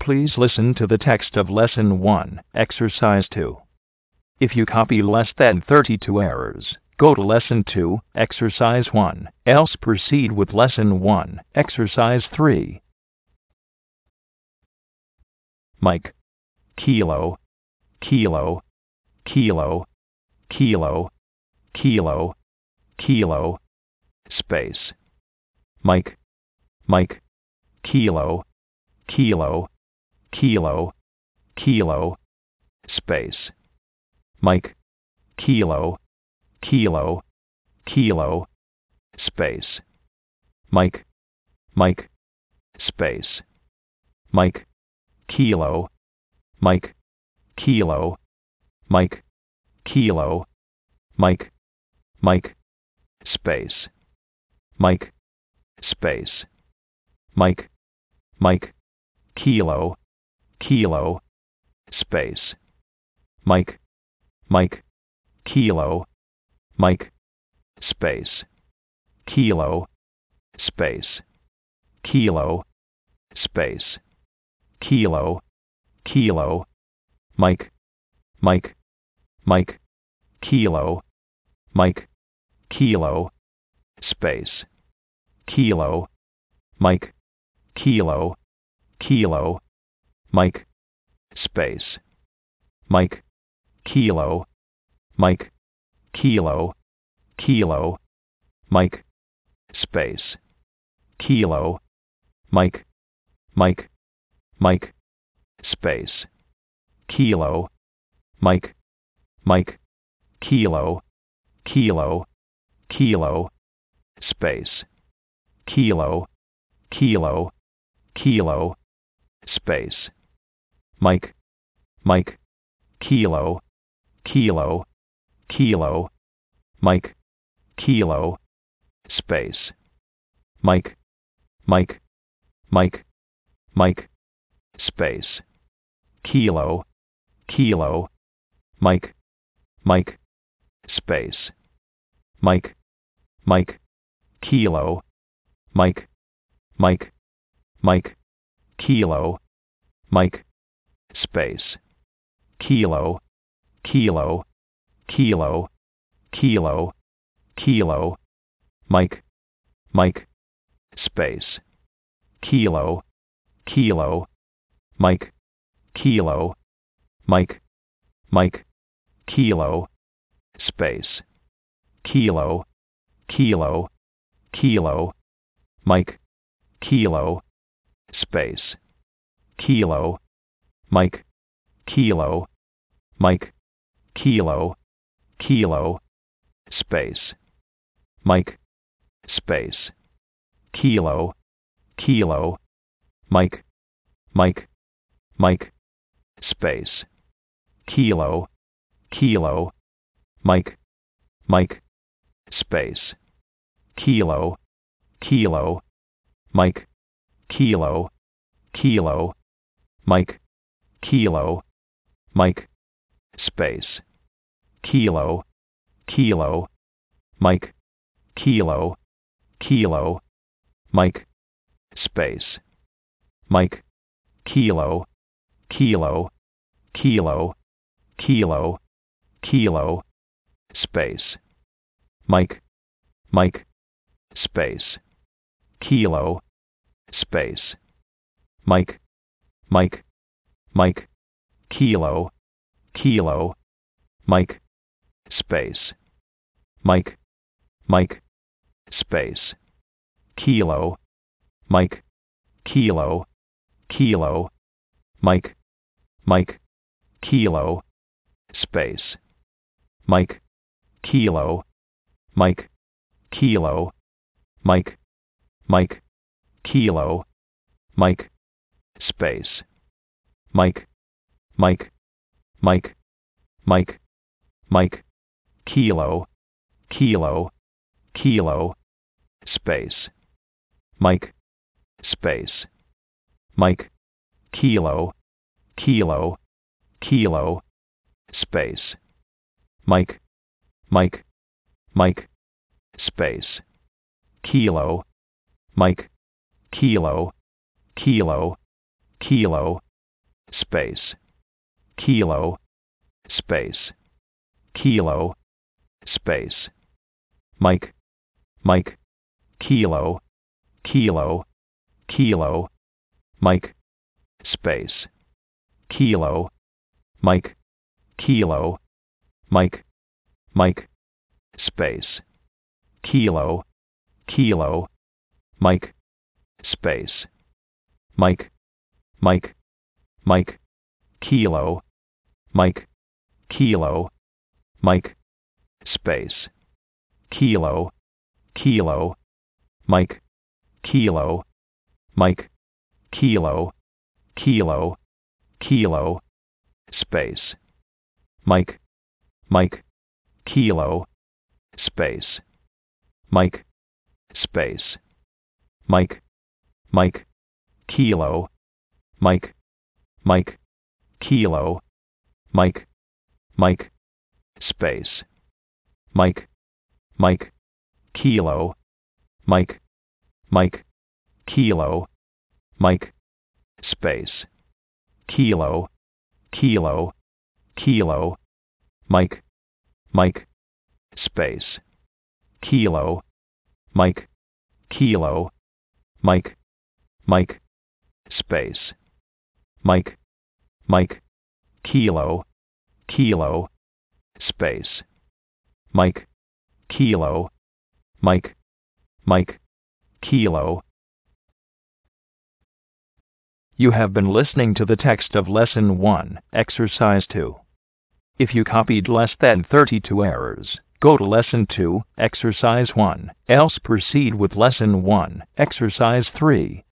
Please listen to the text of Lesson 1, Exercise 2. If you copy less than 32 errors, go to Lesson 2, Exercise 1, else proceed with Lesson 1, Exercise 3. Mike. Kilo, kilo, kilo, kilo, kilo, kilo. Space. Mike, Mike. Kilo, kilo, kilo, kilo. Space. Mike. Kilo, kilo, kilo. Space. Mike, Mike. Space. Mike. Kilo, Mike. Kilo, Mike. Kilo, Mike. Mike. Space. Mike. Space. Mike. Mike. Kilo, kilo. Space. Mike. Mike. Kilo, Mike. Space. Kilo. Space. Kilo. Space. Kilo. Kilo. Mike. Mike. Mike. Kilo. Mike. Kilo. Space. Kilo. Mike. Kilo. Kilo. Mike. Space. Mike. Kilo. Mike. Kilo. Kilo. Mike. Space. Kilo. Mike. Mike. Mike. Space. Kilo. Mike. Mike. Kilo. Kilo. Kilo. Space. Kilo. Kilo. Kilo. Space. Mike. Mike. Kilo. Kilo. Kilo. Mike. Kilo. Space. Mike. Mike. Mike. Mike. Space. Kilo. Kilo. Mike. Mike. Space. Mike. Mike. Kilo. Mike. Mike. Mike. Kilo. Mike. Space. Kilo. Kilo. Kilo. Kilo. Kilo. Mike. Mike. Space. Kilo. Kilo. Mike. Kilo. Mike. Mike. Kilo. Space. Kilo. Kilo. Kilo. Mike. Kilo. Space. Kilo. Mike. Kilo. Mike. Kilo. Kilo. Space. Mike. Space. Kilo. Kilo. Mike. Mike. Mike. Space. Kilo. Kilo. Mike. Mike. Space. Kilo. Kilo. Mike. Kilo. Kilo. Mike. Kilo. Mike. Space. Kilo. Kilo. Mike. Kilo. Kilo. Mike. Space. Mike. Kilo. Kilo. Kilo. Kilo. Kilo. Space. Mike. Mike. Space. Kilo. Space. Mike. Mike. Mike. Kilo. Kilo. Mike. Space. Mike. Mike. Space. Kilo. Mike. Kilo. Kilo. Mike. Mike. Kilo. Space. Mike. Kilo. Mike. Kilo. Mike. Mike. Kilo. Mike. Space. Mike. Mike. Mike. Mike. Mike. Kilo. Kilo. Kilo. Space. Mike. Space. Mike. Kilo. Kilo. Kilo. Space. Mike. Mike. Mike. Space. Kilo. Mike. Kilo. Kilo. Kilo. space, kilo, space, kilo, space, Mike, Mike, kilo, kilo, kilo, Mike, space, kilo, Mike, kilo, Mike, Mike, space, kilo, kilo, Mike, space, Mike, Mike, Mike, kilo, Mike, kilo, Mike, space, kilo, kilo, Mike, kilo, Mike, kilo, kilo, kilo, space, Mike, Mike, kilo, space, Mike, space, Mike, Mike, kilo, Mike, Mike, kilo, Mike, Mike, space, Mike, Mike, kilo, Mike, Mike, kilo, Mike, space, kilo, kilo, kilo, Mike, Mike, space, kilo, Mike, kilo, Mike, Mike, space, Mike, Mike, kilo, kilo, space, Mike, kilo, Mike, Mike, kilo. You have been listening to the text of Lesson 1, Exercise 2. If you copied less than 32 errors, go to Lesson 2, Exercise 1, else proceed with Lesson 1, Exercise 3.